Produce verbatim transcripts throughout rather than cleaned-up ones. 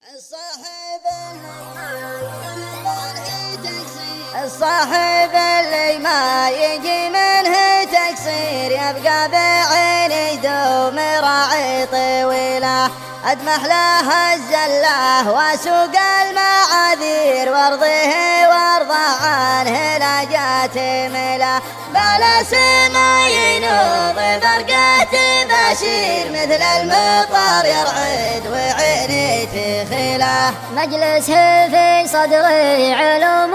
الصاحب اللي ما يجي منه تقصير يبقى بعين يدوم راعي طويله. أدمح له الزله وسوق المعاذير وارضه وارضى عنه لا جات مله. بلا سما ينوض برقة بشير مثل المطر يرعد وعيني تخيله. مجلسه في صدري علوم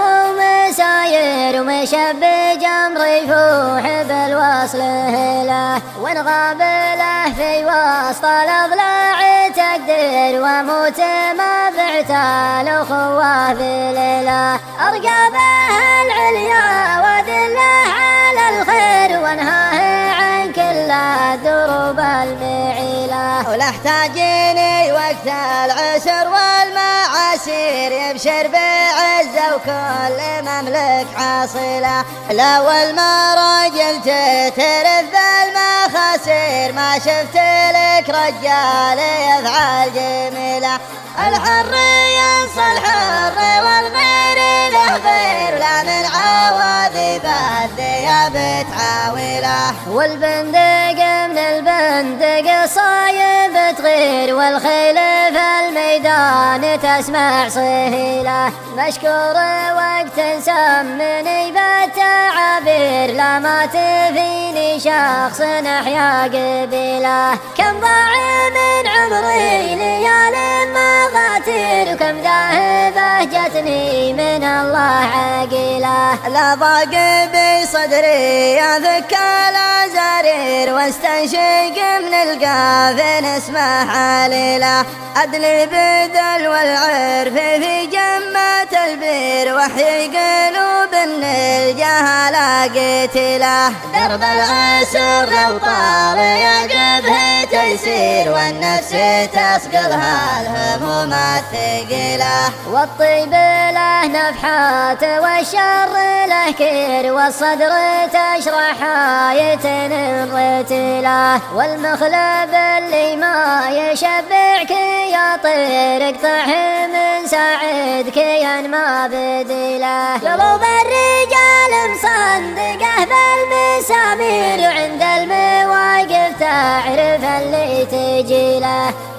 ومساير ومشبج امر يفوح بالوصل له. ونغابله في وسط الاضلاع تقدير وموت ما بعته الاخوه بليله. ارقابه العليا ودله على الخير وانهاه عن كل الدروب المعيله. ولا احتاجيني وقت العسر والمعاسير يبشر بعزه وكل مملك حاصله. الاول ما رجل تترف بالمخاسير ما شفت لك رجال يفعل جميله. الحر ينصى الحر والغير له غير لا من عواذب الذئاب تعاوله. والبندق من البندق صايب تغير والخيل في الميدان تسمع صهيله. مشكور وقت سمني بالتعابير لا مات فيني شخص احيا قبيله. كم ضاع من عمري ليال مغاتير وكم ذاهبه جتني من الله عقيله. لا ضاق بصدري يذك الازارير واستنشق من القافن اسمه عليله. أدلي بذل والعرف في جمة البير وحي قلوب ان الجهالة قتله. درب العسر لو طال يعقبه تيسير والنفس تسقلها الهموم الثقيلة. والطيب له نفحات والشر له كير والصدر تشرح آية الرتيلة. والمخلب اللي ما يشبعك يا طير اقطعه من ساعدك ينمى بديله. قلوب الرجال مصندقه بالمسامير وعند المواقف تعرف اللي تجيله.